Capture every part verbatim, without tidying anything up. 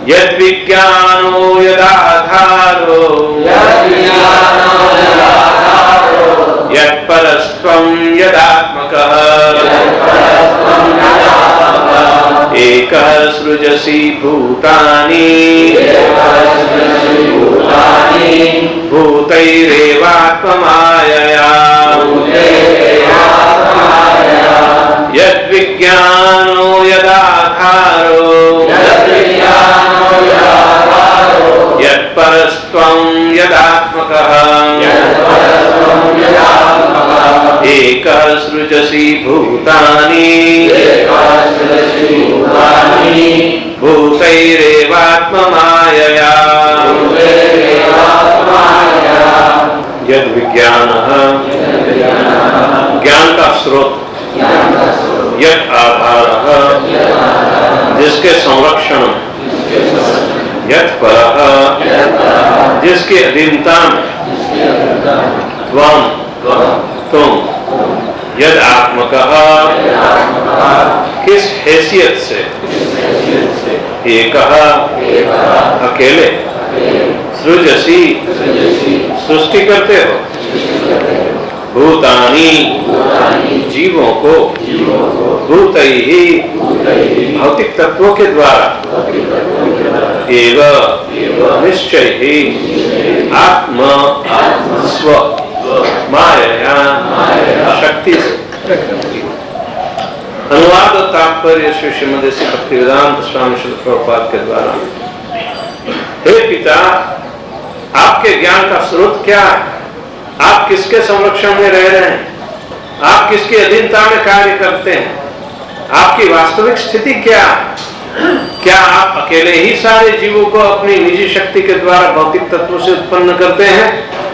यद् विज्ञानो यदाधारो यत् परस्त्वं यदात्मकः एकः सृजसि भूतानि भूतैरेवात्ममायया यद् विज्ञानो यदाधारो यत् परस्त्वं यदात्मकः एकः सृजसि भूतानि भूतैरेवात्ममायया यद् विज्ञानः ज्ञान का स्रोत यत् आधारः जिसके संरक्षण यत् परः जिसके अधीनता में त्वं तुम यद आत्मकः किस हैसियत से एकः अकेले सृजसी सृष्टि करते हो भूतानि जीवों को भूतैहि भौतिक तत्वों के द्वारा एव निश्चय ही आत्म स्व माया शक्ति से। अनुवाद और तात्पर्य श्री श्रीमद् श्री भक्तिवेदांत स्वामी श्रील प्रभुपाद के द्वारा। हे पिता, आपके ज्ञान का स्रोत क्या है? आप किसके संरक्षण में रह रहे हैं? आप किसकी अधीनता में कार्य करते हैं? आपकी वास्तविक स्थिति क्या है? क्या आप अकेले ही सारे जीवों को अपनी निजी शक्ति के द्वारा भौतिक तत्वों से उत्पन्न करते हैं?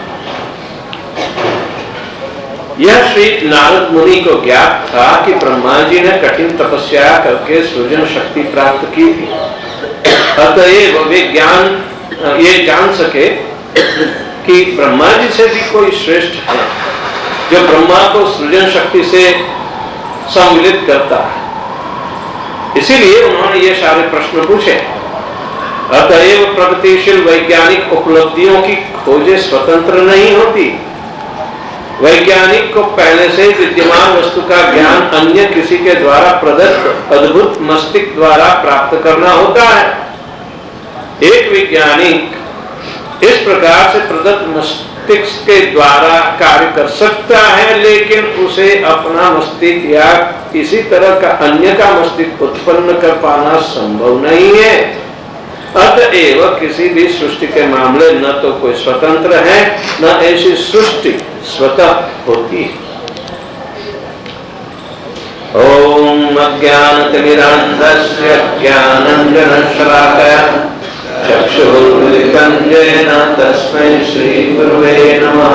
यह श्री नारद मुनि को ज्ञात था कि ब्रह्मा जी ने कठिन तपस्या करके सृजन शक्ति प्राप्त की थी। अतएव वे ज्ञान ये जान सके कि ब्रह्मा जी से भी कोई श्रेष्ठ है जो ब्रह्मा को सृजन शक्ति से सम्मिलित करता है। इसीलिए उन्होंने ये सारे प्रश्न पूछे। अतएव प्रगतिशील वैज्ञानिक उपलब्धियों की खोजें स्वतंत्र नहीं होती। वैज्ञानिक को पहले से विद्यमान वस्तु का ज्ञान अन्य किसी के द्वारा प्रदत्त अद्भुत मस्तिष्क द्वारा प्राप्त करना होता है। एक वैज्ञानिक इस प्रकार से प्रदत्त मस्तिष्क के द्वारा कार्य कर सकता है, लेकिन उसे अपना मस्तिष्क या किसी तरह का अन्य का मस्तिष्क उत्पन्न कर पाना संभव नहीं है। अतएव किसी भी सृष्टि के मामले न तो कोई स्वतंत्र है, न ऐसी सृष्टि स्वतः होती है। ओम अज्ञानतिमिरान्धस्य ज्ञानाञ्जनशलाकया चक्षुरुन्मिलितं येन तस्मै श्रीगुरवे नमः।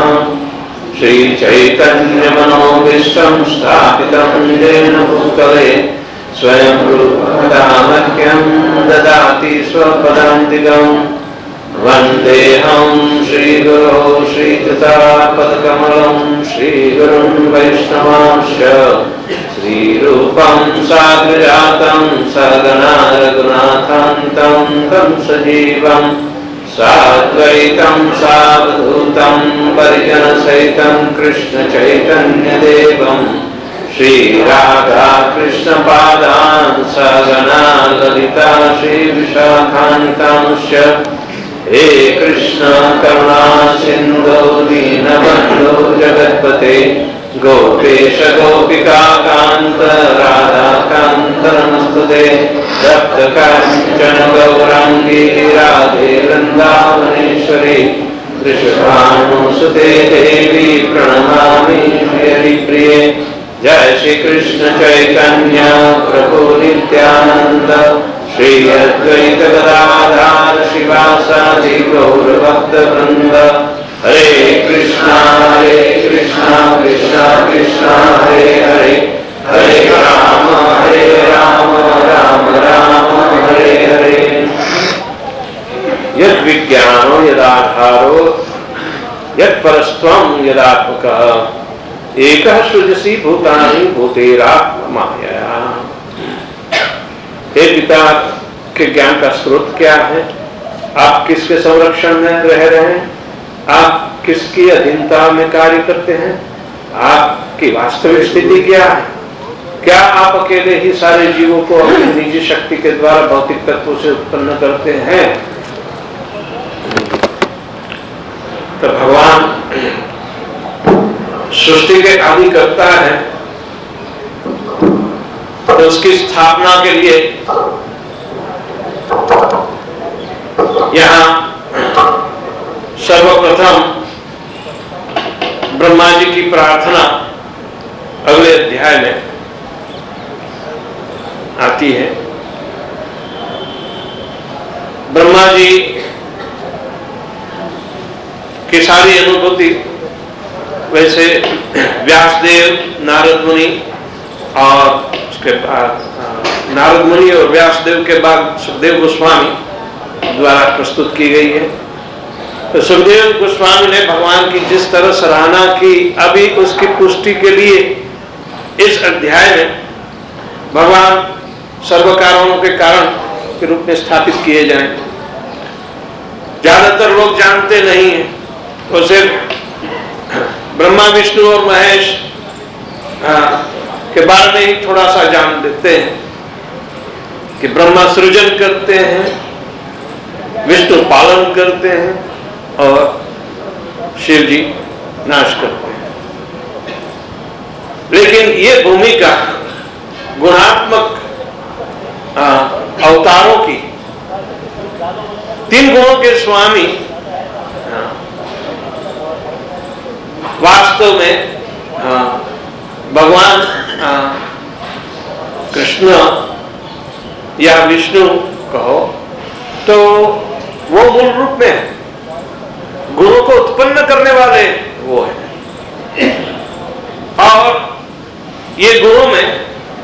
श्रीचैतन्यमनोभीष्टं स्थापितं येन भूतले स्वयं रूपमह्यं ददाति स्वपदान्तिकम्। वन्देऽहं श्रीगुरो श्रीयुतापदकमलं श्रीगुरुन् वैष्णवांश्च श्रीरूपं साग्रजातं सहगना रघुनाथान्तं तं सजीवं साद्वैतं सावधूतं परिजनसहितं कृष्णचैतन्यदेवं श्रीराधा कृष्णपादान् सहगना ललिता श्रीविशाखान्तांश्च। हे कृष्ण करुणा सिन्धो दीनबन्धो जगत्पते गोपेश गोपिका कान्त राधा कान्त नमस्तुते। तप्त काञ्चन गौराङ्गी राधे वृन्दावनेश्वरी वृषभानुसुते देवी प्रणमामि हरिप्रिये। जय श्री कृष्ण चैतन्य प्रभु नित्यानंद श्री अद्वैत गदाधर शिवासादि गौर भक्त वृंद। हरे कृष्णा हरे कृष्णा कृष्णा कृष्णा हरे हरे हरे राम हरे राम राम राम हरे हरे। यद् विज्ञानो यदाधारो यत् परस्त्वं यदात्मकः एकः सृजसि भूतानि भूतेरात्ममायया। हे पिता, के ज्ञान का स्रोत क्या है, आप किसके संरक्षण में रह रहे हैं, आप किसकी अधीनता में कार्य करते हैं, आपकी वास्तविक स्थिति क्या है, क्या आप अकेले ही सारे जीवों को अपनी निजी शक्ति के द्वारा भौतिक तत्वों से उत्पन्न करते हैं। तो भगवान सृष्टि के आदि करता है, तो उसकी स्थापना के लिए यहां सर्वप्रथम ब्रह्मा जी की प्रार्थना अगले अध्याय में आती है। ब्रह्मा जी की सारी अनुभूति वैसे व्यासदेव, नारद मुनि और उसके बाद नारद मुनि और व्यासदेव के बाद सुखदेव गोस्वामी द्वारा प्रस्तुत की गई है। तो सुखदेव गोस्वामी ने भगवान की जिस तरह सराहना की, अभी उसकी पुष्टि के लिए इस अध्याय में भगवान सर्व कारणों के कारण के रूप में स्थापित किए जाएं। ज्यादातर लोग जानते नहीं हैं, वो सिर्फ ब्रह्मा, विष्णु और महेश के बारे में ही थोड़ा सा जान देते हैं कि ब्रह्मा सृजन करते हैं, विष्णु पालन करते हैं और शिव जी नाश करते हैं। लेकिन ये भूमिका गुणात्मक अवतारों की, तीन गुणों के स्वामी वास्तव में भगवान कृष्ण या विष्णु कहो तो वो मूल रूप में गुणों को उत्पन्न करने वाले वो है, और ये गुणों में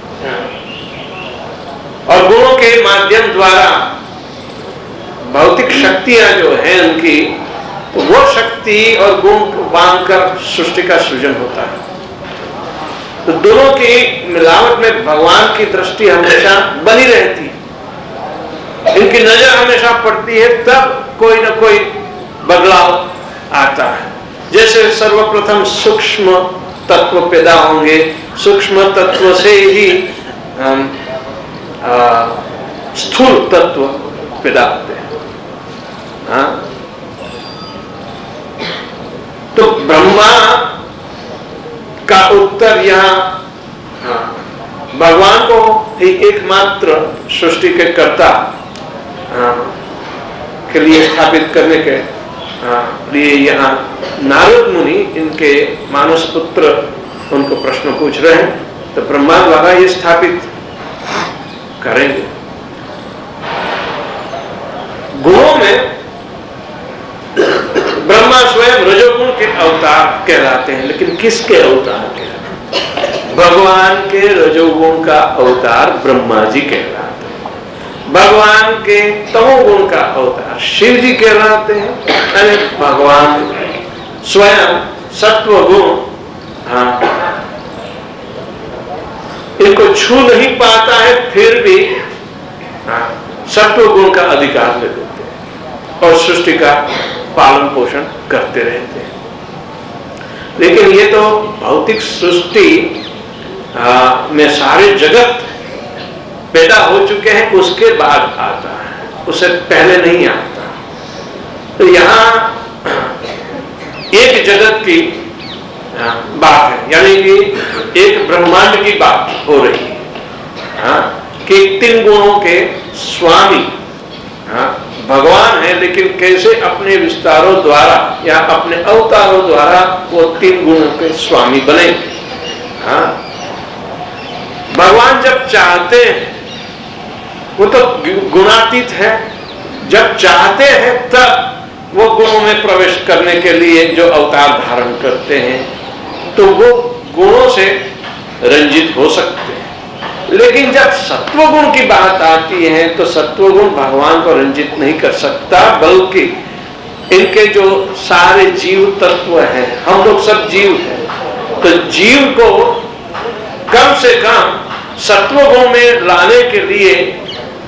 और गुणों के माध्यम द्वारा भौतिक शक्तियां जो हैं उनकी, वो शक्ति और गुण बांधकर सृष्टि का सृजन होता है। तो दोनों की मिलावट में भगवान की दृष्टि हमेशा बनी रहती है, इनकी नजर हमेशा पड़ती है, तब कोई ना कोई बदलाव आता है। जैसे सर्वप्रथम सूक्ष्म तत्व पैदा होंगे, सूक्ष्म तत्व से ही हम स्थूल तत्व पैदा होते हैं। हाँ? तो ब्रह्मा का उत्तर यहाँ भगवान को ही एकमात्र सृष्टि के कर्ता के लिए स्थापित करने के लिए यहाँ नारद मुनि, इनके मानस पुत्र, उनको प्रश्न पूछ रहे हैं। तो ब्रह्मा द्वारा ये स्थापित करेंगे। गुणों में ब्रह्मा स्वयं रजोगुण के अवतार कहलाते हैं, लेकिन किसके अवतार कहलाते हैं? भगवान के रजोगुण का अवतार ब्रह्मा जी कहलाते हैं। भगवान के तमोगुण का अवतार शिव जी कहलाते हैं। अरे भगवान स्वयं सत्वगुण, हाँ, इनको छू नहीं पाता है, फिर भी हाँ, सत्वगुण का अधिकार ले देते हैं और सृष्टि का पालन पोषण करते रहते हैं। लेकिन ये तो भौतिक सृष्टि में सारे जगत पैदा हो चुके हैं, उसके बाद आता है, उससे पहले नहीं आता। तो यहाँ एक जगत की बात है, यानी कि एक ब्रह्मांड की बात हो रही है, हाँ, कि तीन गुणों के स्वामी हाँ, भगवान है, लेकिन कैसे अपने विस्तारों द्वारा या अपने अवतारों द्वारा वो तीन गुणों के स्वामी बने। हाँ, भगवान जब चाहते हैं, वो तो गुणातीत है, जब चाहते हैं तब वो गुणों में प्रवेश करने के लिए जो अवतार धारण करते हैं, तो वो गुणों से रंजित हो सकते हैं। लेकिन जब सत्वगुण की बात आती है तो सत्वगुण भगवान को रंजित नहीं कर सकता, बल्कि इनके जो सारे जीव तत्व हैं, हम लोग सब जीव हैं, तो जीव को कम से कम सत्वगुण में लाने के लिए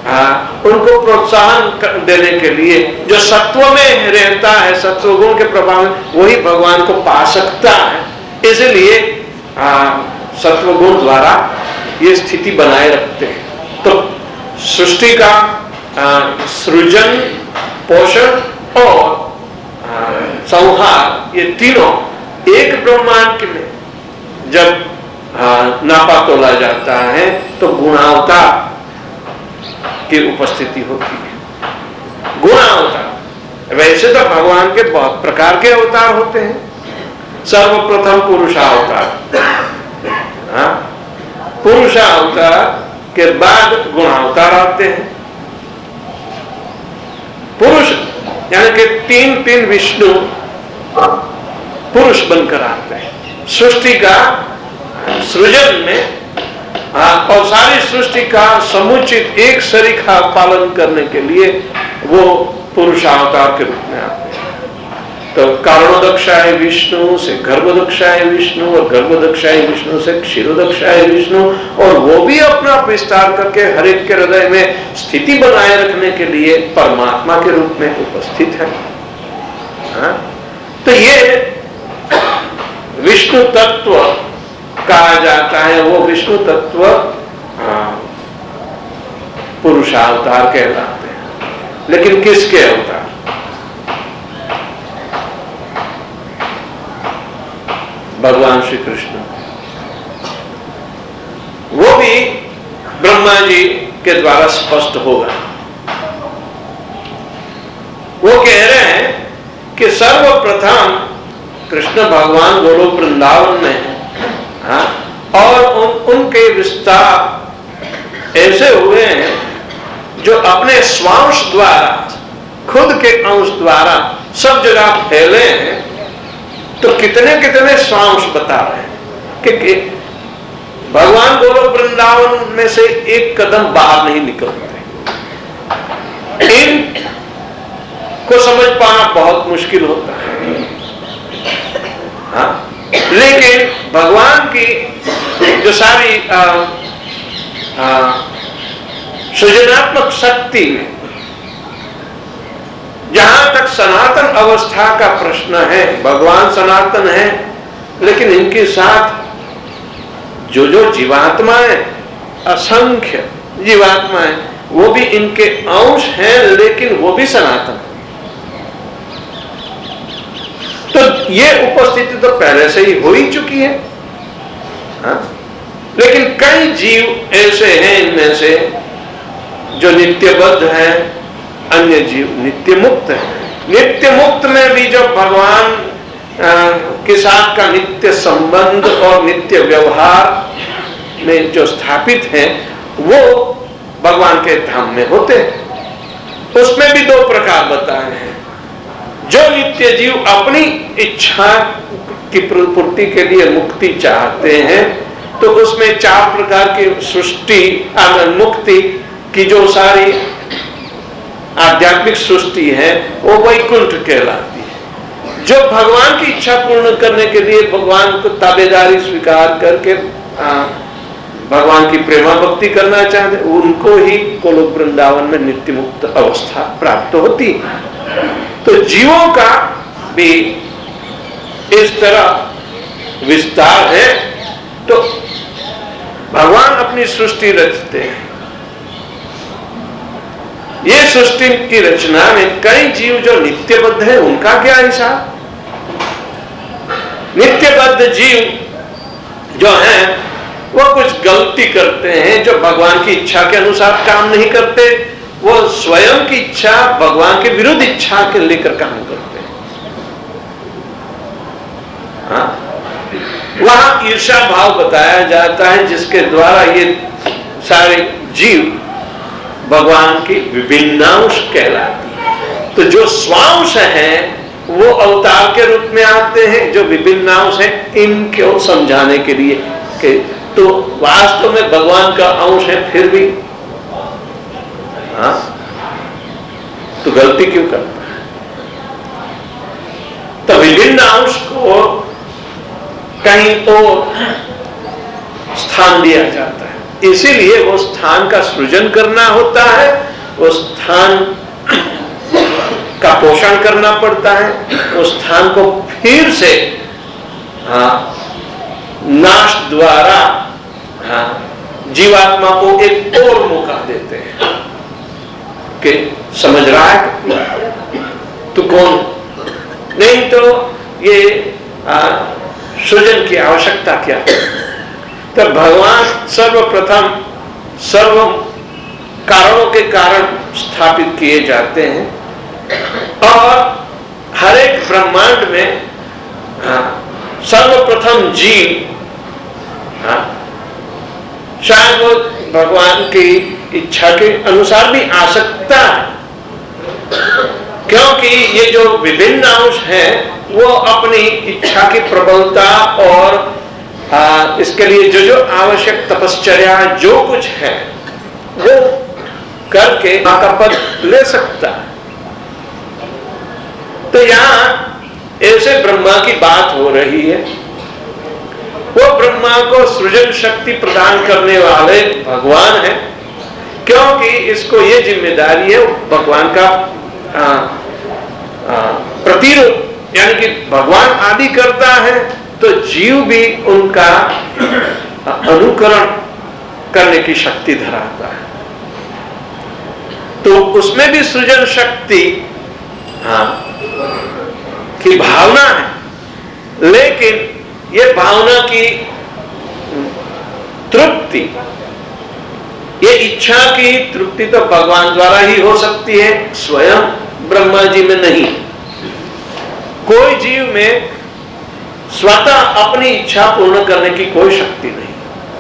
आ, उनको प्रोत्साहन देने के लिए जो सत्व में रहता है, सत्व गुण के प्रभाव में, वही भगवान को पा सकता है। इसलिए सत्व गुण द्वारा ये स्थिति बनाए रखते हैं। तो सृष्टि का आ, सृजन, पोषण और संहार, ये तीनों एक ब्रह्मांड में जब नापा तोला जाता है तो गुणावतार की उपस्थिति होती है। गुणावतार, वैसे तो भगवान के बहुत प्रकार के अवतार होते हैं। सर्वप्रथम पुरुषावतार, हाँ, पुरुषावतार के बाद गुणावतार आते हैं। पुरुष यानी कि तीन तीन विष्णु पुरुष बनकर आते हैं सृष्टि का सृजन में, और सारी सृष्टि का समुचित एक सरीखा पालन करने के लिए वो पुरुषावतार के रूप में आते हैं। तो कारणोदक्षाय विष्णु से गर्भोदक्षाय विष्णु, और गर्भोदक्षाय विष्णु से क्षीरोदक्षाय विष्णु, और वो भी अपना विस्तार करके हर एक के हृदय में स्थिति बनाए रखने के लिए परमात्मा के रूप में उपस्थित है। हाँ? तो ये विष्णु तत्व कहा जाता है, वो विष्णु तत्व पुरुषावतार कहलाते हैं। लेकिन किसके अवतार? भगवान श्री कृष्ण। वो भी ब्रह्मा जी के द्वारा स्पष्ट होगा। वो कह रहे हैं कि सर्वप्रथम कृष्ण भगवान गोलोक वृंदावन में है, हाँ? और उन, उनके विस्तार ऐसे हुए हैं जो अपने स्वांश द्वारा, खुद के अंश द्वारा सब जगह फैले हैं। तो कितने कितने स्वांश बता रहे हैं कि, कि भगवान गोलोक वृंदावन में से एक कदम बाहर नहीं निकलते। इन को समझ पाना बहुत मुश्किल होता है, हाँ? लेकिन भगवान की जो सारी सृजनात्मक शक्ति में, जहां तक सनातन अवस्था का प्रश्न है, भगवान सनातन है, लेकिन इनके साथ जो जो जीवात्माएं, असंख्य जीवात्माएं, वो भी इनके अंश हैं, लेकिन वो भी सनातन है। तो ये उपस्थिति तो पहले से ही हो ही चुकी है, हाँ? लेकिन कई जीव ऐसे हैं इनमें से जो नित्यबद्ध हैं, अन्य जीव नित्य मुक्त है। नित्य मुक्त में भी जो भगवान आ, के साथ का नित्य संबंध और नित्य व्यवहार में जो स्थापित हैं, वो भगवान के धाम में होते हैं। उसमें भी दो प्रकार बताए हैं। जो नित्य जीव अपनी इच्छा की पूर्ति के लिए मुक्ति चाहते हैं, तो उसमें चार प्रकार की सृष्टि, मुक्ति की जो सारी आध्यात्मिक सृष्टि है, वो वैकुंठ कहलाती है। जो भगवान की इच्छा पूर्ण करने के लिए भगवान को ताबेदारी स्वीकार करके भगवान की प्रेमा भक्ति करना चाहते, उनको ही गोलोक वृंदावन में नित्य मुक्त अवस्था प्राप्त होती है। तो जीवों का भी इस तरह विस्तार है। तो भगवान अपनी सृष्टि रचते हैं। ये सृष्टि की रचना में कई जीव जो नित्यबद्ध है, उनका क्या हिसाब? नित्यबद्ध जीव जो हैं, वो कुछ गलती करते हैं, जो भगवान की इच्छा के अनुसार काम नहीं करते, वो स्वयं की इच्छा भगवान के विरुद्ध इच्छा के लेकर काम करते हैं। हाँ? वहां ईर्ष्या भाव बताया जाता है, जिसके द्वारा ये सारे जीव भगवान की विभिन्नांश कहलाती है। तो जो स्वांश हैं वो अवतार के रूप में आते हैं, जो विभिन्नांश है इनको समझाने के लिए कि तो वास्तव में भगवान का अंश है, फिर भी हाँ? तो गलती क्यों करता है? तो विभिन्न अंश को कहीं और स्थान दिया जाता है। इसीलिए वो स्थान का सृजन करना होता है, वो स्थान का पोषण करना पड़ता है, उस स्थान को फिर से हाँ, नाश द्वारा हाँ, जीवात्मा को एक और मौका देते हैं कि समझ रहा है तू कौन, नहीं तो ये सृजन की आवश्यकता क्या है। तो भगवान सर्वप्रथम सर्व कारणों के कारण स्थापित किए जाते हैं और हर एक ब्रह्मांड में सर्वप्रथम जीव शायद वो भगवान की इच्छा के अनुसार भी आ सकता है, क्योंकि ये जो विभिन्न अंश हैं वो अपनी इच्छा की प्रबलता और आ, इसके लिए जो जो आवश्यक तपश्चर्या जो कुछ है वो करके मां का पद ले सकता है। तो यहां ऐसे ब्रह्मा की बात हो रही है, वो ब्रह्मा को सृजन शक्ति प्रदान करने वाले भगवान हैं, क्योंकि इसको ये जिम्मेदारी है भगवान का प्रतिरूप, यानी कि भगवान आदि करता है तो जीव भी उनका अनुकरण करने की शक्ति धराता है। तो उसमें भी सृजन शक्ति हाँ की भावना है, लेकिन ये भावना की तृप्ति, ये इच्छा की तृप्ति तो भगवान द्वारा ही हो सकती है, स्वयं ब्रह्मा जी में नहीं। कोई जीव में स्वतः अपनी इच्छा पूर्ण करने की कोई शक्ति नहीं,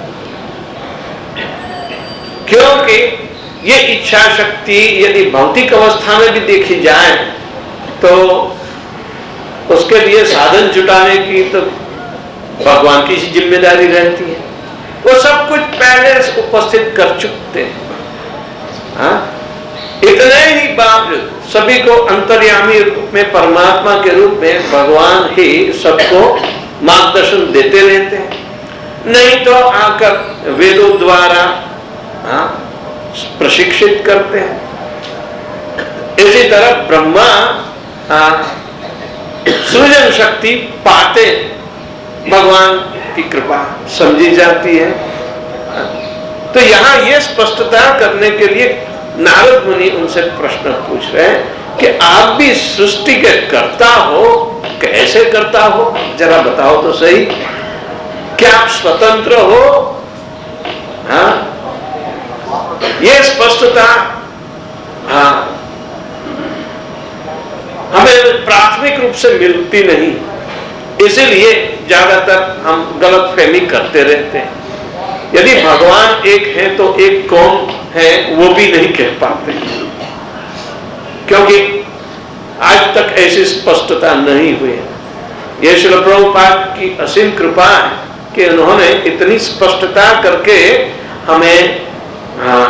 क्योंकि ये इच्छा शक्ति यदि भौतिक अवस्था में भी देखी जाए तो उसके लिए साधन जुटाने की तो भगवान की जिम्मेदारी रहती है, वो सब कुछ पहले से उपस्थित कर चुके हैं। इतने ही बावजूद सभी को अंतर्यामी रूप में परमात्मा के रूप में भगवान ही सबको मार्गदर्शन देते रहते हैं, नहीं तो आकर वेदों द्वारा हाँ, प्रशिक्षित करते हैं। इसी तरह ब्रह्मा सृजन शक्ति पाते भगवान की कृपा समझी जाती है। तो यहां यह स्पष्टता करने के लिए नारद मुनि उनसे प्रश्न पूछ रहे हैं कि आप भी सृष्टि के कर्ता हो, कैसे करता हो, जरा बताओ तो सही, क्या आप स्वतंत्र हो? हाँ, ये स्पष्टता हाँ हमें प्राथमिक रूप से मिलती नहीं, इसीलिए ज्यादातर हम गलतफहमी करते रहते हैं। यदि भगवान एक है तो एक कौन है वो भी नहीं कह पाते, क्योंकि आज तक ऐसी स्पष्टता नहीं हुई है। ये श्रील प्रभुपाद की असीम कृपा है कि उन्होंने इतनी स्पष्टता करके हमें हाँ,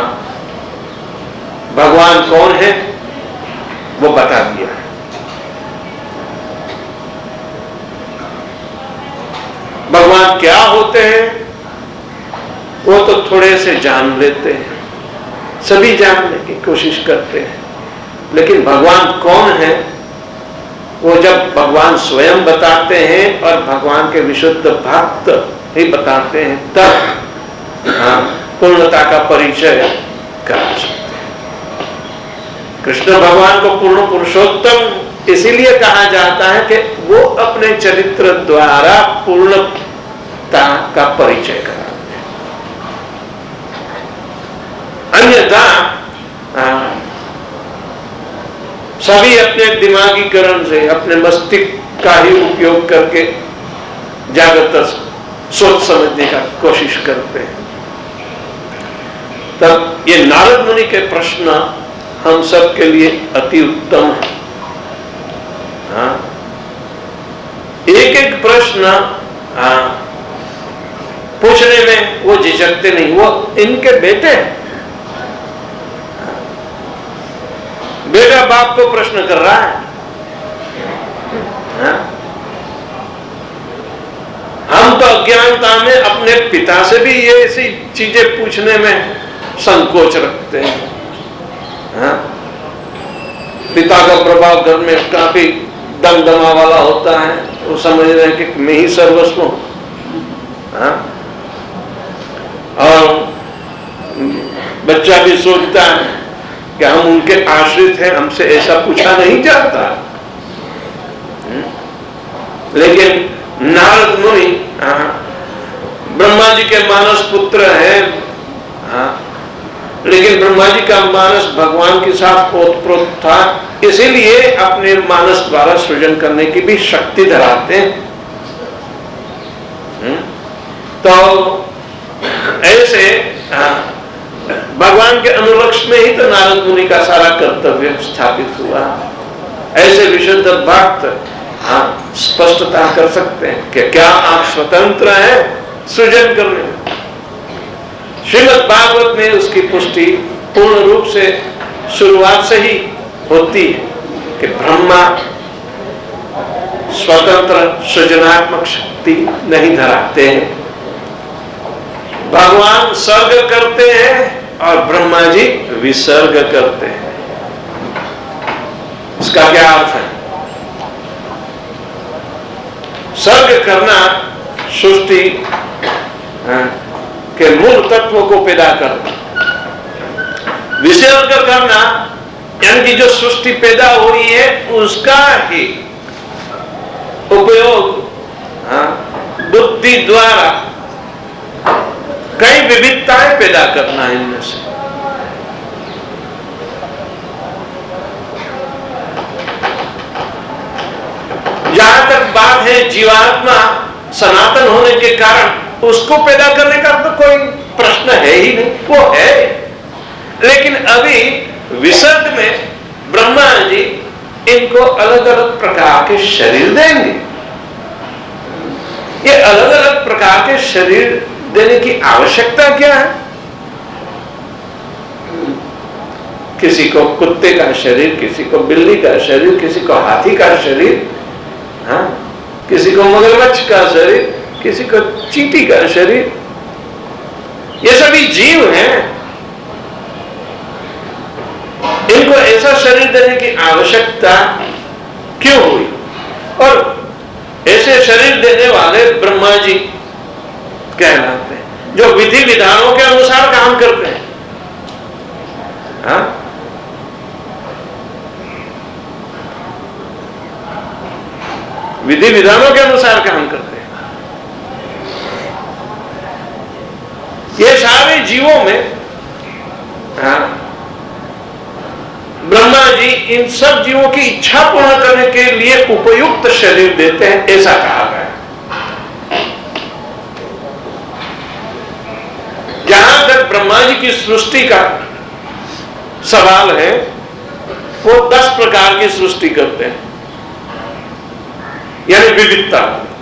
भगवान कौन है वो बता दिया है। भगवान क्या होते हैं वो तो थोड़े से जान लेते हैं, सभी जानने की कोशिश करते हैं, लेकिन भगवान कौन है वो जब भगवान स्वयं बताते हैं और भगवान के विशुद्ध भक्त ही बताते हैं तब हाँ, पूर्णता का परिचय करा सकते हैं। कृष्ण भगवान को पूर्ण पुरुषोत्तम इसीलिए कहा जाता है कि वो अपने चरित्र द्वारा पूर्णता का परिचय कराते हैं। अन्यथा सभी अपने दिमागीकरण से, अपने मस्तिष्क का ही उपयोग करके ज्यादातर सोच समझने का कोशिश करते हैं। तब ये नारद मुनि के प्रश्न हम सब के लिए अति उत्तम है। हाँ? एक एक प्रश्न हाँ, पूछने में वो झिझकते नहीं, वो इनके बेटे हैं। बेटा बाप को प्रश्न कर रहा है, हाँ? हम तो अज्ञानता में अपने पिता से भी ये ऐसी चीजें पूछने में संकोच रखते हैं। हाँ? पिता का प्रभाव घर में काफी दमदमा वाला होता है, वो समझ रहे हैं कि मैं ही सर्वस्व हूं। हाँ? और बच्चा भी सोचता है कि हम उनके आश्रित हैं, हमसे ऐसा पूछा नहीं जाता। लेकिन नारद मुनि ब्रह्मा जी के मानस पुत्र हैं, लेकिन ब्रह्मा जी का मानस भगवान के साथ ओतप्रोत था, इसीलिए अपने मानस द्वारा सृजन करने की भी शक्ति धराते हैं। तो ऐसे भगवान के अनुलक्ष्य में ही तो नारद मुनि का सारा कर्तव्य स्थापित हुआ। ऐसे विशुद्ध भक्त हाँ स्पष्टता कर सकते हैं कि क्या आप स्वतंत्र हैं सृजन करने में। श्रीमद् भागवत में उसकी पुष्टि पूर्ण रूप से शुरुआत से ही होती है कि ब्रह्मा स्वतंत्र सृजनात्मक शक्ति नहीं धराते हैं। भगवान सर्ग करते हैं और ब्रह्मा जी विसर्ग करते हैं। इसका क्या अर्थ है? सर्ग करना सृष्टि के मूल तत्वों को पैदा करना, विसर्ग करना यानी कि जो सृष्टि पैदा हुई है उसका ही उपयोग बुद्धि द्वारा कई विविधताएं पैदा करना है। इनमें से जहां तक बात है जीवात्मा सनातन होने के कारण उसको पैदा करने का तो कोई प्रश्न है ही नहीं, वो है। लेकिन अभी विसर्ग में ब्रह्मा जी इनको अलग अलग प्रकार के शरीर देंगे। ये अलग अलग प्रकार के शरीर देने की आवश्यकता क्या है? किसी को कुत्ते का शरीर, किसी को बिल्ली का शरीर, किसी को हाथी का शरीर, हाँ? किसी को मगरमच्छ का शरीर, किसी को चींटी का शरीर। ये सभी जीव हैं, इनको ऐसा शरीर देने की आवश्यकता क्यों हुई? और ऐसे शरीर देने वाले ब्रह्मा जी कहलाते हैं, जो विधि विधानों के अनुसार काम करते हैं। हाँ? विधि विधानों के अनुसार काम करते हैं। ये सारे जीवों में हाँ, ब्रह्मा जी इन सब जीवों की इच्छा पूर्ण करने के लिए उपयुक्त शरीर देते हैं, ऐसा कहा गया। जहां तक ब्रह्मा जी की सृष्टि का सवाल है, वो दस प्रकार की सृष्टि करते हैं, यानी विविधता।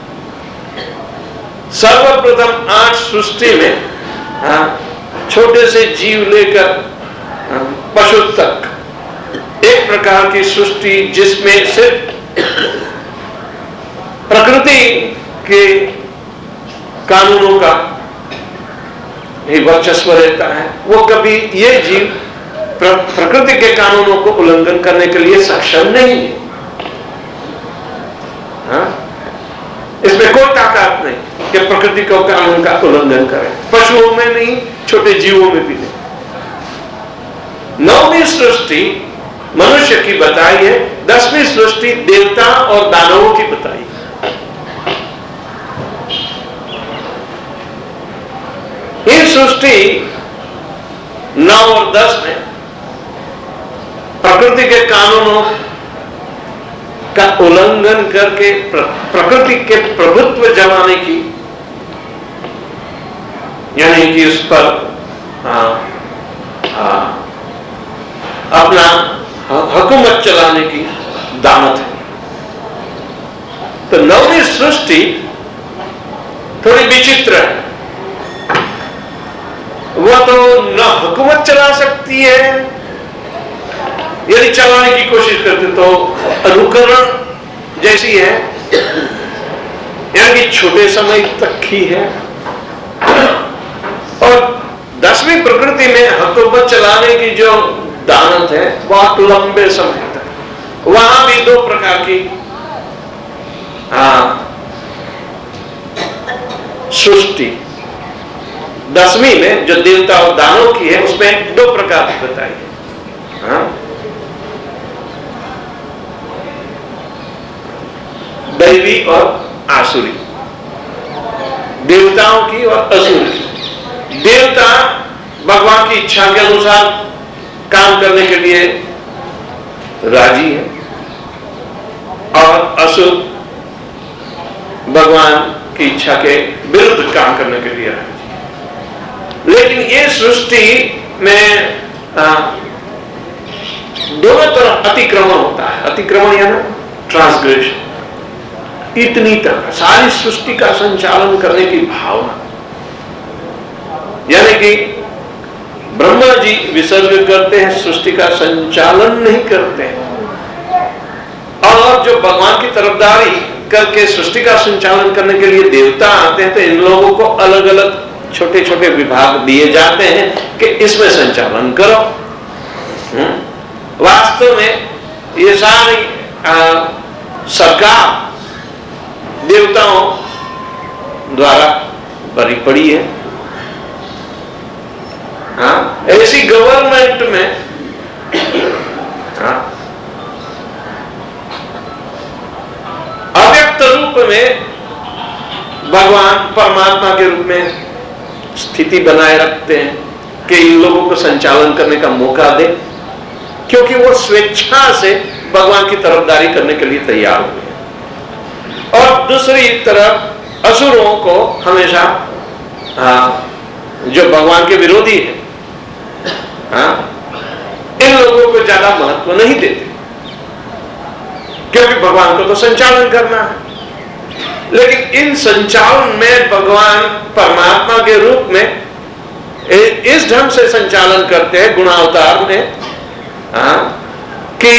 सर्वप्रथम आठ सृष्टि में हाँ, छोटे से जीव लेकर हाँ, पशु तक एक प्रकार की सृष्टि जिसमें सिर्फ प्रकृति के कानूनों का ही वर्चस्व रहता है। वो कभी ये जीव प्र, प्रकृति के कानूनों को उल्लंघन करने के लिए सक्षम नहीं है। हाँ? इसमें कोई ताकत नहीं कि प्रकृति के कानून का उल्लंघन करे। पशुओं में नहीं, छोटे जीवों में भी नहीं। नौवीं सृष्टि मनुष्य की बताई है, दसवीं सृष्टि देवता और दानवों की बताई है। ये सृष्टि नौ और दस में प्रकृति के कानूनों का उल्लंघन करके प्रकृति के प्रभुत्व जमाने की, यानी कि उस पर आ, आ, अपना हुकूमत चलाने की दामत है। तो नौवीं सृष्टि थोड़ी विचित्र है। वह तो न हुकूमत चला सकती है, यदि चलाने की कोशिश करते तो अनुकरण जैसी है, यानी कि छोटे समय तक ही है, और दसवीं प्रकृति में हथोपत चलाने की जो दानत है बहुत लंबे समय तक। वहां भी दो प्रकार की हाँ सृष्टि दसवीं में जो देवता और दानव की है उसमें दो प्रकार की बताई है। हाँ? दैवी और आसुरी, देवताओं की और असुर की। देवता भगवान की इच्छा के अनुसार काम करने के लिए राजी है, और असुर भगवान की इच्छा के विरुद्ध काम करने के लिए राजी। लेकिन ये सृष्टि में आ, दोनों तरफ अतिक्रमण होता है। अतिक्रमण यानी ट्रांसग्रेशन। इतनी तक सारी सृष्टि का संचालन करने की भावना, यानी कि ब्रह्मा जी विसर्ग करते हैं, सृष्टि का संचालन नहीं करते हैं। और जो भगवान की तरफदारी करके सृष्टि का संचालन करने के लिए देवता आते हैं, तो इन लोगों को अलग अलग छोटे छोटे विभाग दिए जाते हैं कि इसमें संचालन करो। वास्तव में ये सारी सरकार देवताओं द्वारा भरी पड़ी है। हाँ? ऐसी गवर्नमेंट में हाँ? अव्यक्त रूप में भगवान परमात्मा के रूप में स्थिति बनाए रखते हैं कि इन लोगों को संचालन करने का मौका दे, क्योंकि वो स्वेच्छा से भगवान की तरफदारी करने के लिए तैयार हुए। और दूसरी तरफ असुरों को हमेशा आ, जो भगवान के विरोधी है, आ, इन लोगों को ज्यादा महत्व नहीं देते, क्योंकि भगवान को तो संचालन करना है। लेकिन इन संचालन में भगवान परमात्मा के रूप में इस ढंग से संचालन करते हैं गुणावतार में, आ, कि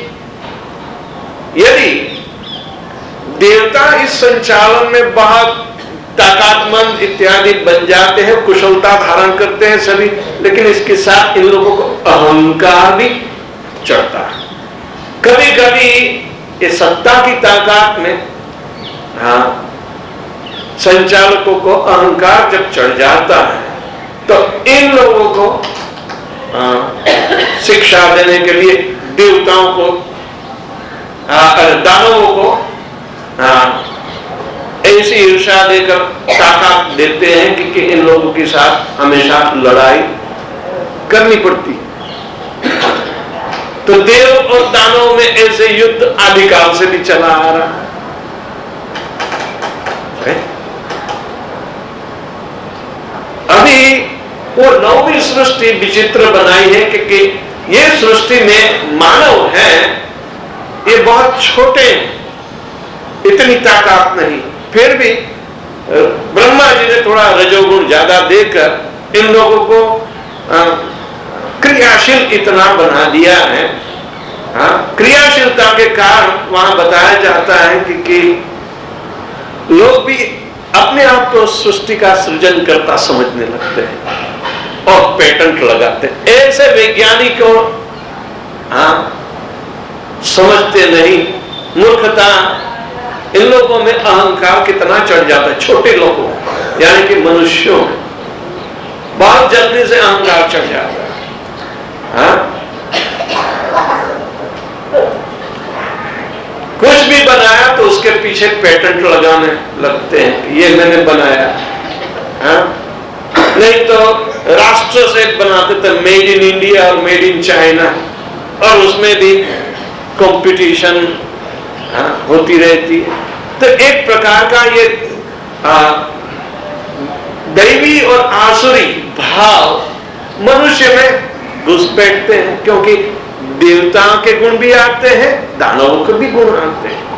यदि देवता इस संचालन में बहुत ताकतमंद इत्यादि बन जाते हैं, कुशलता धारण करते हैं सभी, लेकिन इसके साथ इन लोगों को अहंकार भी चढ़ता है। कभी कभी ये सत्ता की ताकत में हाँ संचालकों को अहंकार जब चढ़ जाता है, तो इन लोगों को हाँ, शिक्षा देने के लिए देवताओं को हाँ, दानवों को हाँ, ऐसी ईर्ष्या देकर ताकत देते हैं कि, कि इन लोगों के साथ हमेशा लड़ाई करनी पड़ती। तो देव और दानवों में ऐसे युद्ध आदिकाल से भी चला आ रहा है। अभी वो नौवीं सृष्टि विचित्र बनाई है कि, कि ये सृष्टि में मानव है, ये बहुत छोटे, इतनी ताकत नहीं, फिर भी ब्रह्मा जी ने थोड़ा रजोगुण ज्यादा देकर इन लोगों को आ, क्रियाशील इतना बना दिया है। हाँ? क्रियाशीलता के कारण वहां बताया जाता है कि, कि लोग भी अपने आप को सृष्टि का सृजन करता समझने लगते हैं और पेटेंट लगाते हैं। ऐसे वैज्ञानिकों हाँ समझते नहीं, मूर्खता इन लोगों में अहंकार कितना चढ़ जाता है। छोटे लोगों यानी कि मनुष्यों में बहुत जल्दी से अहंकार चढ़ जाता है। हाँ? कुछ भी बनाया तो उसके पीछे पेटेंट लगाने लगते हैं, ये मैंने बनाया। हाँ? नहीं तो राष्ट्र से बनाते थे मेड इन इंडिया और मेड इन चाइना, और उसमें भी कंपटीशन हाँ, होती रहती है। तो एक प्रकार का ये आ, दैवी और आसुरी भाव मनुष्य में घुस बैठते हैं, क्योंकि देवताओं के गुण भी आते हैं, दानवों के भी गुण आते हैं।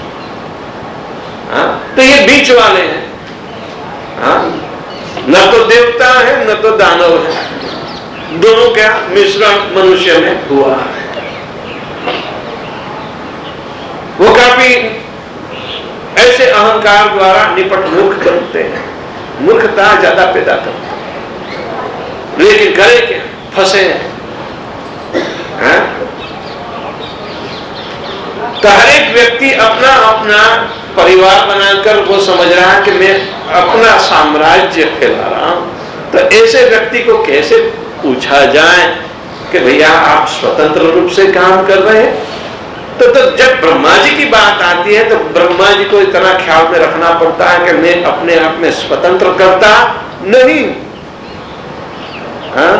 हाँ? तो ये बीच वाले हैं। हाँ? न तो देवता है न तो दानव है, दोनों का मिश्रण मनुष्य में हुआ है। वो काफी ऐसे अहंकार द्वारा निपट मूर्ख बनते हैं, मूर्खता ज्यादा पैदा करते हैं। लेकिन करे क्या, फंसे हैं। तो हर एक व्यक्ति अपना अपना परिवार बनाकर वो समझ रहा है कि मैं अपना साम्राज्य फैला रहा हूं। तो ऐसे व्यक्ति को कैसे पूछा जाए कि भैया आप स्वतंत्र रूप से काम कर रहे हैं? तो, तो जब ब्रह्मा जी की बात आती है तो ब्रह्मा जी को इतना ख्याल में रखना पड़ता है कि मैं अपने आप में स्वतंत्र करता नहीं। हाँ?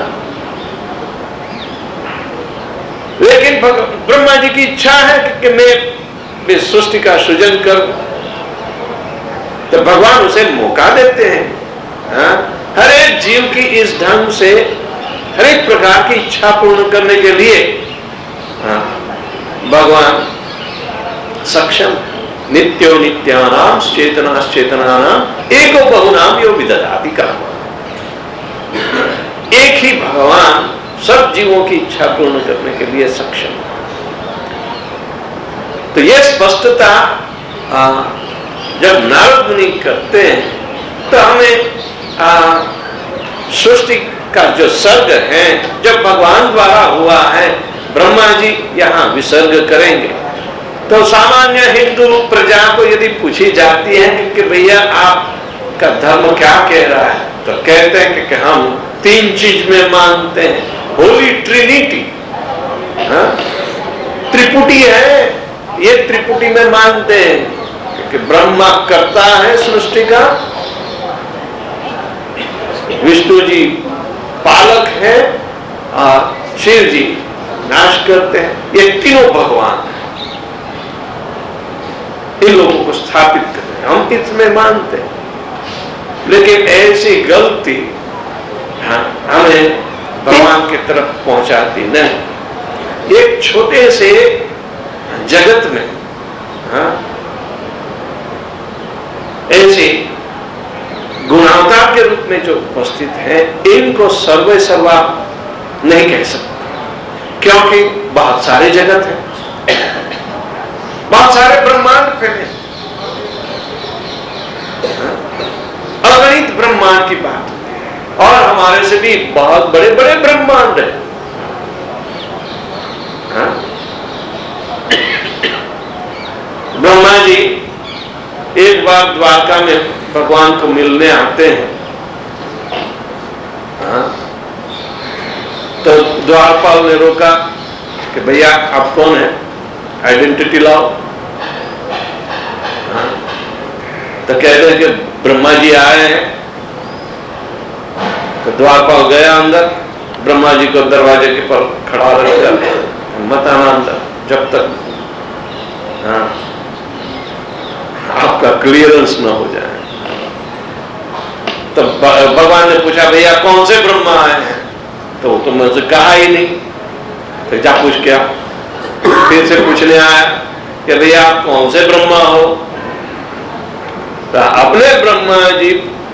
लेकिन ब्रह्मा जी की इच्छा है कि, कि मैं सृष्टि का सृजन करूं, तो भगवान उसे मौका देते हैं। हाँ? हर एक जीव की इस ढंग से हर एक प्रकार की इच्छा पूर्ण करने के लिए हाँ, भगवान सक्षम। नित्यो नित्यानाम चेतनाश्चेतनानाम एको बहुनाम यो विदधाति कर्म। एक ही भगवान सब जीवों की इच्छा पूर्ण करने के लिए सक्षम। तो यह स्पष्टता जब नारद मुनि करते हैं तो हमें सृष्टि का जो सर्ग है जब भगवान द्वारा हुआ है, ब्रह्मा जी यहाँ विसर्ग करेंगे, तो सामान्य हिंदू प्रजा को यदि पूछी जाती है कि, कि भैया आपका धर्म क्या कह रहा है, तो कहते हैं कि, कि हम तीन चीज में मानते हैं। होली ट्रिनिटी, त्रिपुटी है, ये त्रिपुटी में मानते हैं कि ब्रह्मा करता है सृष्टि का, विष्णु जी पालक है और शिव जी नाश करते हैं। ये तीनों भगवान इन लोगों को स्थापित करते हैं, हम इसमें मानते हैं। लेकिन ऐसी गलती हाँ, हमें भगवान की तरफ पहुंचाती नहीं। एक छोटे से जगत में हाँ, ऐसे गुणावतार के रूप में जो उपस्थित है, इनको सर्वे सर्वा नहीं कह सकते, क्योंकि बहुत सारे जगत हैं, बहुत सारे ब्रह्मांड फैले, अगणित ब्रह्मांड की बात, और हमारे से भी बहुत बड़े बड़े ब्रह्मांड हैं। ब्रह्मा जी एक बार द्वारका में भगवान को मिलने आते हैं। तो द्वारपाल ने रोका कि भैया आप कौन है, आइडेंटिटी लाओ। तो कहते हैं कि ब्रह्मा जी आए हैं। तो द्वारपाल गया अंदर, ब्रह्मा जी को दरवाजे के पर खड़ा रख कर मत आना अंदर जब तक हाँ, आपका क्लियरेंस ना हो जाए। तो भगवान ने पूछा भैया कौन से ब्रह्मा आए हैं? तो तुमने उसे कहा ही नहीं। तो जा पूछ क्या, फिर से पूछने आया कि भैया आप कौन से ब्रह्मा हो? तो अपने ब्रह्मा जी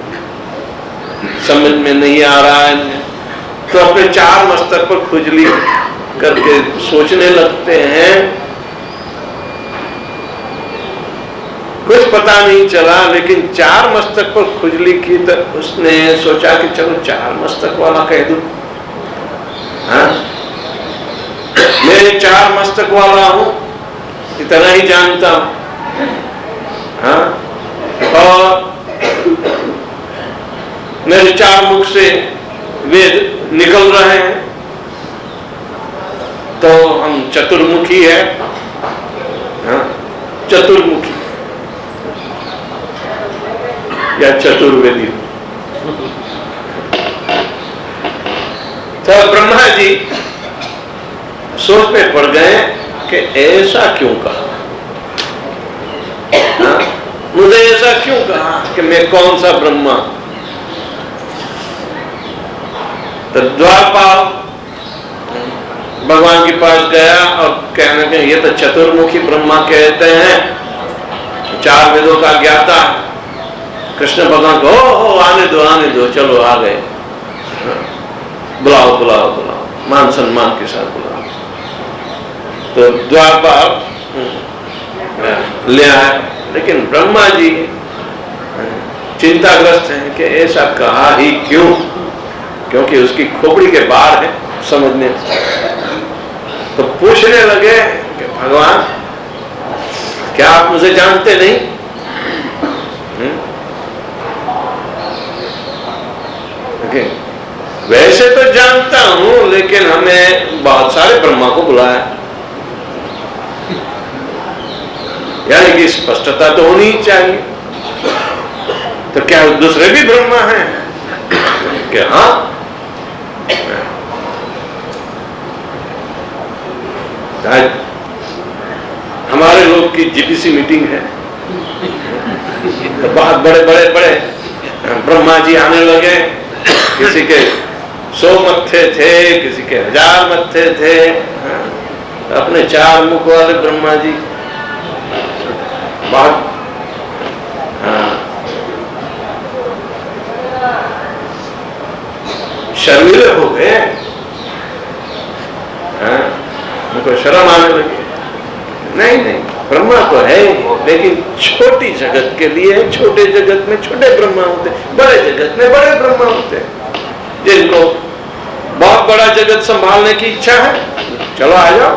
समझ में नहीं आ रहा है, तो अपने चार मस्तक पर खुजली करके सोचने लगते हैं। कुछ पता नहीं चला, लेकिन चार मस्तक पर खुजली की तो उसने सोचा कि चलो चार मस्तक वाला कह दूं। हाँ? मैं चार मस्तक वाला हूं, इतना ही जानता हूं। हाँ? और मेरे चार मुख से वेद निकल रहे हैं, तो हम चतुर्मुखी है। हाँ? चतुर्मुखी या चतुर्वेदी। तो ब्रह्मा जी सोच में पड़ गए कि ऐसा क्यों कहा, हाँ? मुझे ऐसा क्यों कहा कि मैं कौन सा ब्रह्मा? तो द्वारपाल भगवान के पास गया और कहने लगे ये तो चतुर्मुखी ब्रह्मा कहते हैं, चार वेदों का ज्ञाता। कृष्ण भगवान को हो आने दो आने दो, चलो आ गए, बुलाओ बुलाओ बुलाओ, मान सम्मान के साथ बुलाओ। तो द्वारपाल ले आए, लेकिन ब्रह्मा जी चिंताग्रस्त हैं कि ऐसा कहा ही क्यों, क्योंकि उसकी खोपड़ी के बाहर है समझने। तो पूछने लगे कि भगवान क्या आप मुझे जानते नहीं? हुँ? okay. वैसे तो जानता हूं, लेकिन हमें बहुत सारे ब्रह्मा को बुलाया, यानी कि स्पष्टता तो होनी ही चाहिए। तो क्या दूसरे भी ब्रह्मा हैं? क्या हाँ, हमारे लोग की जीपीसी मीटिंग है, तो बहुत बड़े बड़े बड़े ब्रह्मा जी आने लगे। किसी के सौ मत्थे थे, किसी के हजार मत्थे थे, अपने चार मुख वाले ब्रह्मा जी बहुत शर्मिले हो गए, उनको शर्म आने लगी। नहीं नहीं, ब्रह्मा तो है, लेकिन छोटी जगत के लिए छोटे जगत में छोटे ब्रह्मा होते, बड़े जगत में बड़े ब्रह्मा होते। जिनको बहुत बड़ा जगत संभालने की इच्छा है, चलो आ जाओ,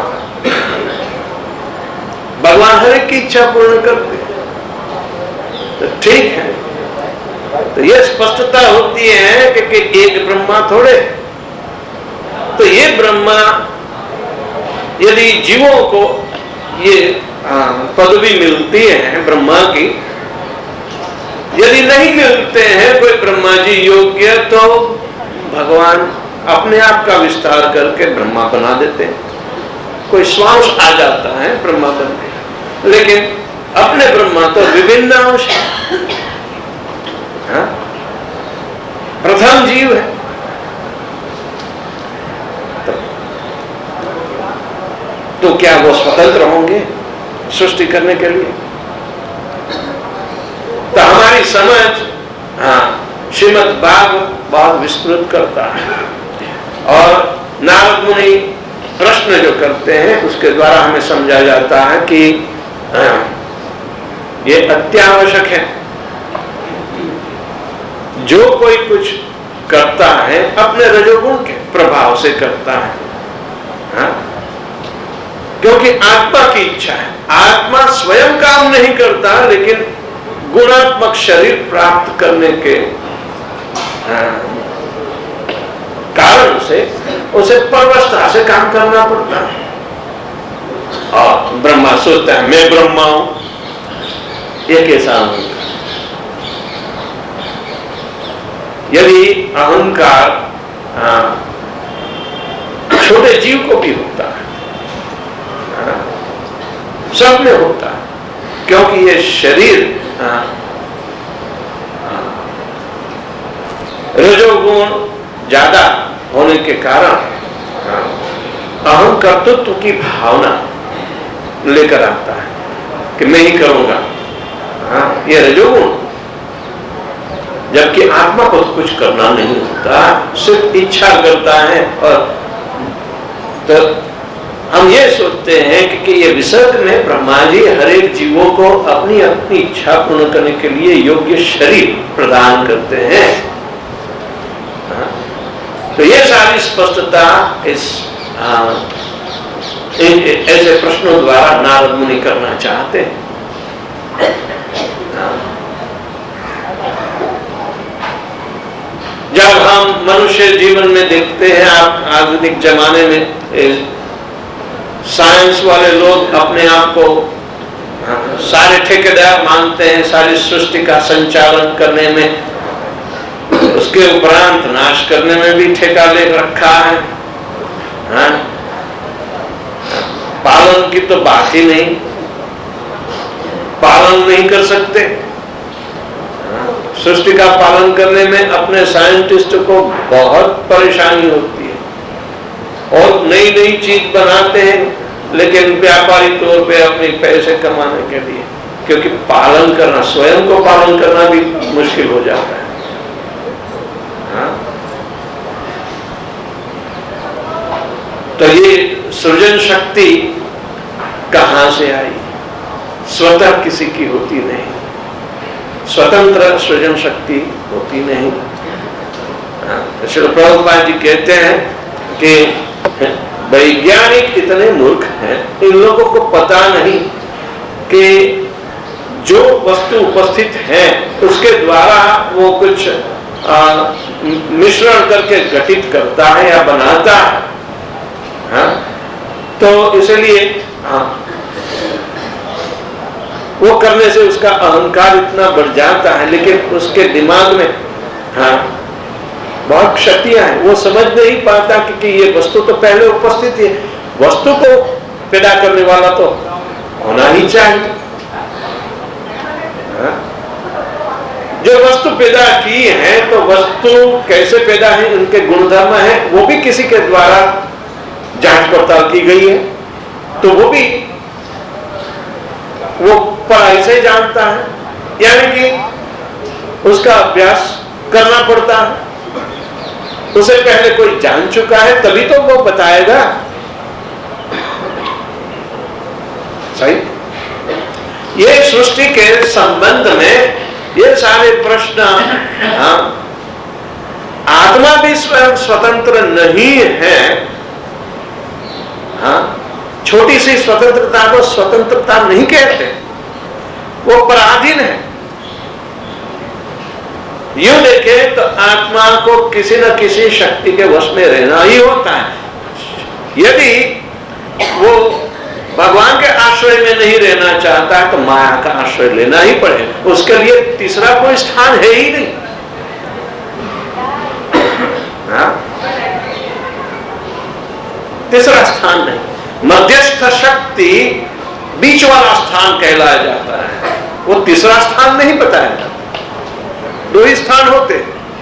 भगवान हर एक की इच्छा पूर्ण करते, तो ठीक है। तो ये स्पष्टता होती है कि, कि एक ब्रह्मा थोड़े। तो ये ब्रह्मा, यदि जीवों को ये पदवी मिलती है ब्रह्मा की, यदि नहीं मिलते हैं कोई ब्रह्मा जी योग्य, तो भगवान अपने आप का विस्तार करके ब्रह्मा बना देते हैं। कोई स्वांश आ जाता है ब्रह्मा बनके, लेकिन अपने ब्रह्मा तो विभिन्न अंश है, प्रथम जीव है। तो, तो क्या वो स्वतंत्र होंगे सृष्टि करने के लिए? तो हमारी समझ हाँ श्रीमद् भागवत बहुत विस्तृत करता है, और नारद मुनि प्रश्न जो करते हैं उसके द्वारा हमें समझा जाता है कि हाँ, ये अत्यावश्यक है। जो कोई कुछ करता है अपने रजोगुण के प्रभाव से करता है, हाँ? क्योंकि आत्मा की इच्छा है। आत्मा स्वयं काम नहीं करता, लेकिन गुणात्मक शरीर प्राप्त करने के हाँ, कारण से उसे परवस्था से काम करना पड़ता है। और ब्रह्मा सोचता है मैं ब्रह्मा हूं, ये कैसा होगा? यदि अहंकार छोटे जीव को भी होता है, सब में होता है, क्योंकि ये शरीर रजोगुण ज्यादा होने के कारण अहम कर्तृत्व की भावना लेकर आता है कि मैं ही करूंगा, ये रजोगुण। जबकि आत्मा को तो कुछ करना नहीं होता, सिर्फ इच्छा करता है। और तो हम ये सोचते हैं कि, कि ये विसर्ग में ब्रह्मा जी हर एक जीवों को अपनी अपनी इच्छा पूर्ण करने के लिए योग्य शरीर प्रदान करते हैं। तो ये सारी स्पष्टता इस आ, ऐसे प्रश्नों द्वारा नारद मुनि करना चाहते हैं। जब हम मनुष्य जीवन में देखते हैं, आप आधुनिक जमाने में साइंस वाले लोग अपने आप को सारे ठेकेदार मानते हैं सारी सृष्टि का संचालन करने में, उसके उपरांत नाश करने में भी ठेका ले रखा है। हाँ? पालन की तो बात ही नहीं, पालन नहीं कर सकते। सृष्टि का पालन करने में अपने साइंटिस्ट को बहुत परेशानी होती है, और नई नई चीज बनाते हैं, लेकिन व्यापारी तौर पे अपने पैसे कमाने के लिए, क्योंकि पालन करना, स्वयं को पालन करना भी मुश्किल हो जाता है। हाँ? तो ये सृजन शक्ति कहां से आई? स्वतः किसी की होती नहीं, स्वतंत्र सृजन शक्ति होती नहीं। श्री प्रभुपाद जी कहते हैं कि वैज्ञानिक इतने मूर्ख हैं, इन लोगों को पता नहीं कि जो वस्तु उपस्थित है उसके द्वारा वो कुछ मिश्रण करके गठित करता है या बनाता है। हाँ? तो इसलिए हाँ, वो करने से उसका अहंकार इतना बढ़ जाता है, लेकिन उसके दिमाग में हाँ बहुत क्षतियां हैं। वो समझ नहीं पाता कि, कि ये वस्तु तो पहले उपस्थित है, वस्तु को पैदा करने वाला तो होना ही चाहिए। हाँ? जो वस्तु पैदा की है तो वस्तु कैसे पैदा है, उनके गुणधर्म है, वो भी किसी के द्वारा जांच पड़ताल की गई है, तो वो भी वो पढ़ाई से जानता है, यानी कि उसका अभ्यास करना पड़ता है। उसे पहले कोई जान चुका है तभी तो वो बताएगा। सही? ये सृष्टि के संबंध में ये सारे प्रश्न, हाँ, आत्मा भी स्वयं स्वतंत्र नहीं है। हाँ, छोटी सी स्वतंत्रता को स्वतंत्रता नहीं कहते, वो पराधीन है। यूं देखे तो आत्मा को किसी न किसी शक्ति के वश में रहना ही होता है। यदि वो भगवान के आश्रय में नहीं रहना चाहता है तो माया का आश्रय लेना ही पड़ेगा, उसके लिए तीसरा कोई स्थान है ही नहीं। हाँ? तीसरा स्थान नहीं, मध्यस्थ शक्ति बीच वाला स्थान कहलाया जाता है, वो तीसरा स्थान नहीं बताया जाता। दो ही स्थान होते,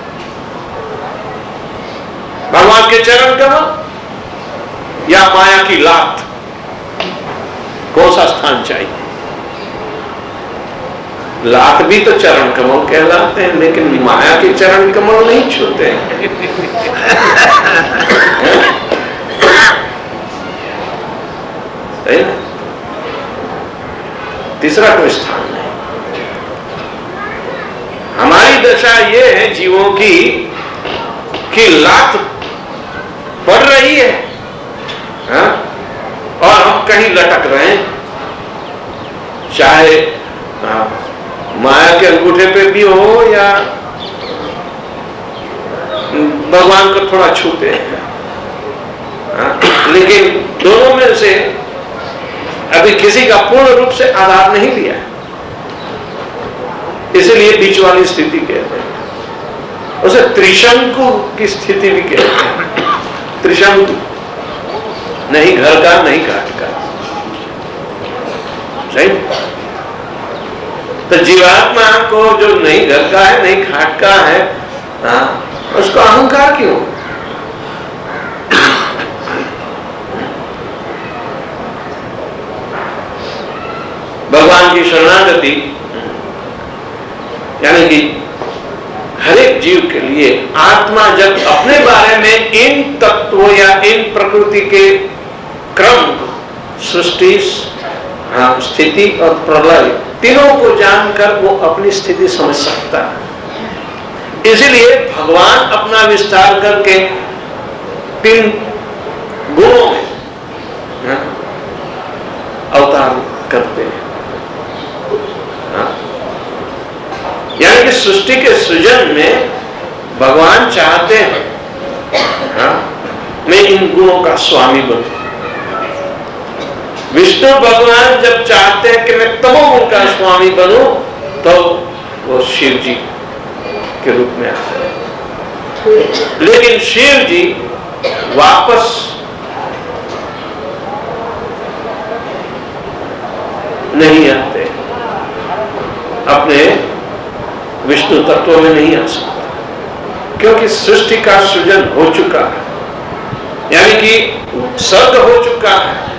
भगवान के चरण कमल या माया की लात, कौन सा स्थान चाहिए? लात भी तो चरण कमल कहलाते हैं, लेकिन माया के चरण कमल नहीं छूते हैं। तीसरा कोई स्थान नहीं। हमारी दशा ये है जीवों की कि लात पड़ रही है, हा? और हम कहीं लटक रहे हैं, चाहे हाँ, माया के अंगूठे पे भी हो या भगवान को थोड़ा छूते हैं, हाँ? लेकिन दोनों में से अभी किसी का पूर्ण रूप से आधार नहीं लिया, इसलिए बीच वाली स्थिति कहते हैं। उसे त्रिशंकु की स्थिति भी कहते हैं। त्रिशंकु, नहीं घर का नहीं घाट का। सही? तो जीवात्मा को जो नहीं घर का है नहीं घाट का है, हाँ, उसको अहंकार क्यों? भगवान की शरणागति यानी कि हर एक जीव के लिए आत्मा जब अपने बारे में इन तत्वों या इन प्रकृति के क्रम, सृष्टि, स्थिति और प्रलय तीनों को जानकर वो अपनी स्थिति समझ सकता है। इसलिए भगवान अपना विस्तार करके तीन गुणों में अवतार करते हैं। यानी कि सृष्टि के सृजन में भगवान चाहते हैं, हाँ, मैं इन गुणों का स्वामी बनूं। विष्णु भगवान जब चाहते हैं कि मैं तमोगुण का स्वामी बनूं, तो वो शिव जी के रूप में आते हैं। लेकिन शिव जी वापस नहीं आते, अपने विष्णु तत्व में नहीं आ सकता, क्योंकि सृष्टि का सृजन हो चुका है, यानी कि सर्ग हो चुका है।